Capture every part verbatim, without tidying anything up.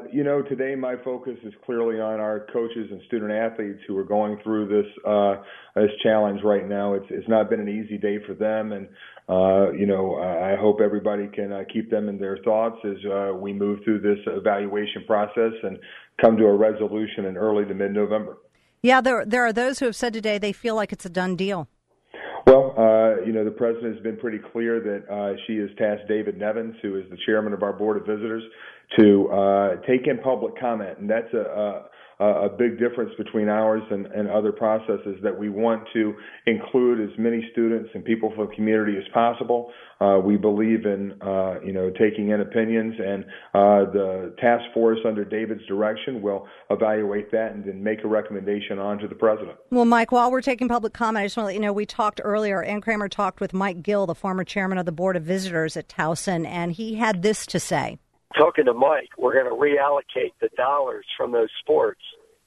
you know, today my focus is clearly on our coaches and student athletes who are going through this uh, this challenge right now. It's it's not been an easy day for them, and uh, you know, I hope everybody can uh, keep them in their thoughts as uh, we move through this evaluation process and come to a resolution in early to mid-November. Yeah, there there are those who have said today they feel like it's a done deal. Well, uh, you know, the president has been pretty clear that uh, she has tasked David Nevins, who is the chairman of our Board of Visitors, to uh, take in public comment. And that's a, a, a big difference between ours and, and other processes, that we want to include as many students and people from the community as possible. Uh, we believe in, uh, you know, taking in opinions, and uh, the task force under David's direction will evaluate that and then make a recommendation on to the president. Well, Mike, while we're taking public comment, I just want to let you know we talked earlier. Ann Kramer talked with Mike Gill, the former chairman of the Board of Visitors at Towson, and he had this to say. Talking to Mike, we're going to reallocate the dollars from those sports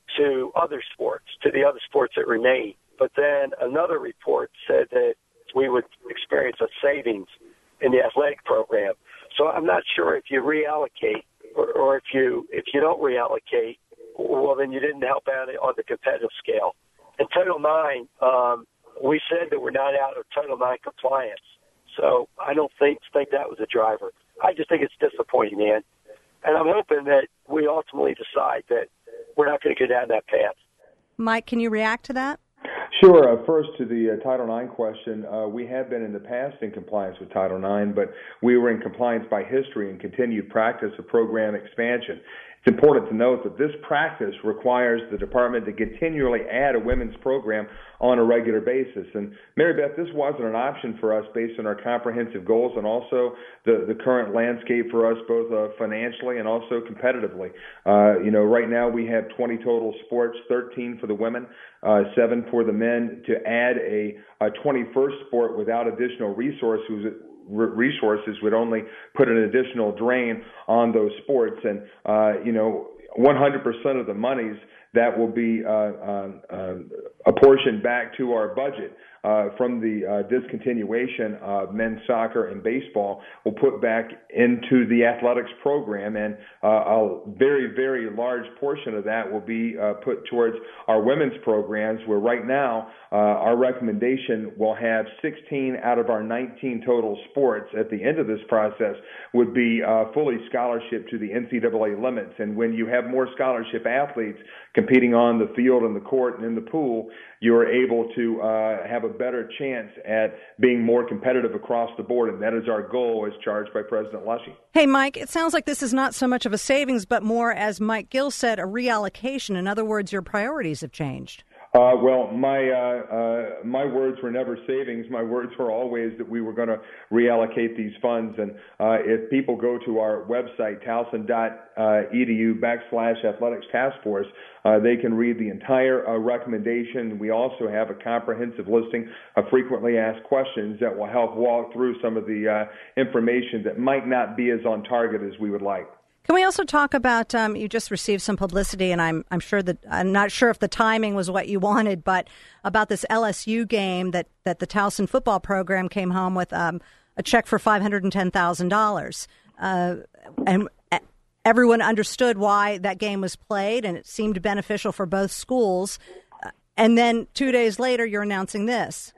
to other sports, to the other sports that remain. But then another report said that we would experience a savings in the athletic program. So I'm not sure if you reallocate or, or if you if you don't reallocate, well, then you didn't help out on the competitive scale. In Title nine, um, we said that we're not out of Title nine compliance. So I don't think think that was a driver. I just think it's disappointing, man. And I'm hoping that we ultimately decide that we're not going to go down that path. Mike, can you react to that? Sure. Uh, first, to the uh, Title nine question, uh, we have been in the past in compliance with Title nine, but we were in compliance by history and continued practice of program expansion. It's important to note that this practice requires the department to continually add a women's program on a regular basis. And Mary Beth, this wasn't an option for us based on our comprehensive goals and also the, the current landscape for us, both uh, financially and also competitively. Uh, you know, right now we have twenty total sports, thirteen for the women, uh, seven for the men. To add a, a twenty-first sport without additional resources resources would only put an additional drain on those sports. And, uh, you know, one hundred percent of the monies that will be uh, uh, uh, apportioned back to our budget uh, from the uh, discontinuation of men's soccer and baseball will put back into the athletics program, and uh, a very, very large portion of that will be uh, put towards our women's programs, where right now uh, our recommendation will have sixteen out of our nineteen total sports at the end of this process would be uh, fully scholarship to the N C double A limits. And when you have more scholarship athletes competing on the field and the court and in the pool, you're able to uh, have a better chance at being more competitive across the board, and that is our goal as charged by President Leshy. Hey, Mike, it sounds like this is not so much of a savings, but more, as Mike Gill said, a reallocation. In other words, your priorities have changed. Uh, well, my uh, uh, my words were never savings. My words were always that we were going to reallocate these funds. And uh, if people go to our website, towson dot e d u backslash athletics task force, uh, they can read the entire uh, recommendation. We also have a comprehensive listing of frequently asked questions that will help walk through some of the uh, information that might not be as on target as we would like. Can we also talk about, um, you just received some publicity, and I'm I'm sure that, I'm not sure if the timing was what you wanted, but about this L S U game that, that the Towson football program came home with um, a check for five hundred ten thousand dollars. Uh, and everyone understood why that game was played, and it seemed beneficial for both schools. Uh, and then two days later, you're announcing this.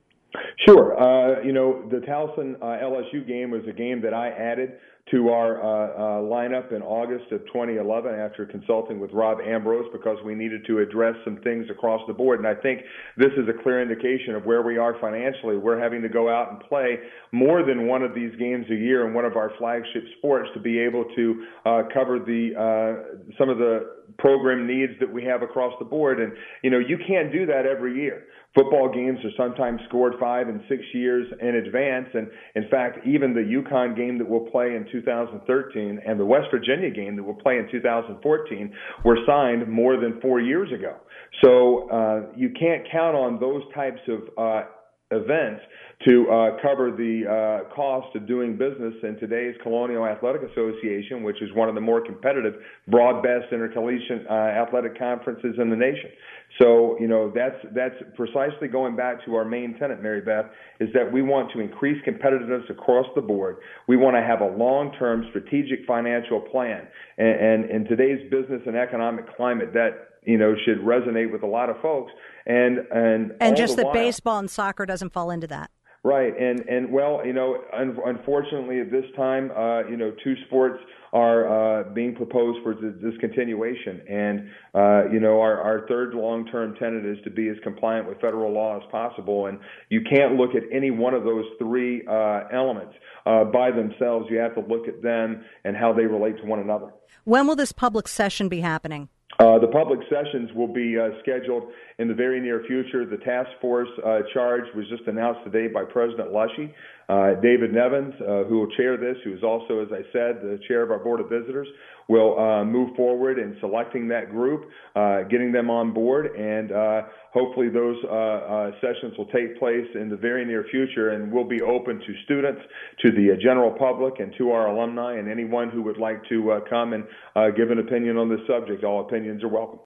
Sure. Uh, you know, the Towson uh, L S U game was a game that I added to our uh, uh, lineup in August of twenty eleven after consulting with Rob Ambrose, because we needed to address some things across the board. And I think this is a clear indication of where we are financially. We're having to go out and play more than one of these games a year in one of our flagship sports to be able to uh, cover the uh, some of the program needs that we have across the board. And, you know, you can't do that every year. Football games are sometimes scored five and six years in advance. And, in fact, even the UConn game that we'll play in two thousand thirteen and the West Virginia game that we'll play in two thousand fourteen were signed more than four years ago. So uh, you can't count on those types of uh, events to uh, cover the uh, cost of doing business in today's Colonial Athletic Association, which is one of the more competitive, broad-based intercollegiate uh, athletic conferences in the nation. So, you know, that's that's precisely going back to our main tenet, Mary Beth, is that we want to increase competitiveness across the board. We want to have a long-term strategic financial plan. And, and in today's business and economic climate, that, you know, should resonate with a lot of folks. And and, and just that while, baseball and soccer doesn't fall into that. Right, and and well, you know, un- unfortunately at this time, uh, you know, two sports are uh, being proposed for discontinuation, and uh, you know, our, our third long-term tenet is to be as compliant with federal law as possible, and you can't look at any one of those three uh, elements uh, by themselves. You have to look at them and how they relate to one another. When will this public session be happening? Uh, the public sessions will be uh, scheduled in the very near future. The task force uh, charge was just announced today by President Lushy. Uh, David Nevins, uh, who will chair this, who is also, as I said, the chair of our Board of Visitors, will uh, move forward in selecting that group, uh, getting them on board, and uh, hopefully those uh, uh, sessions will take place in the very near future and will be open to students, to the uh, general public, and to our alumni, and anyone who would like to uh, come and uh, give an opinion on this subject. All opinions are welcome.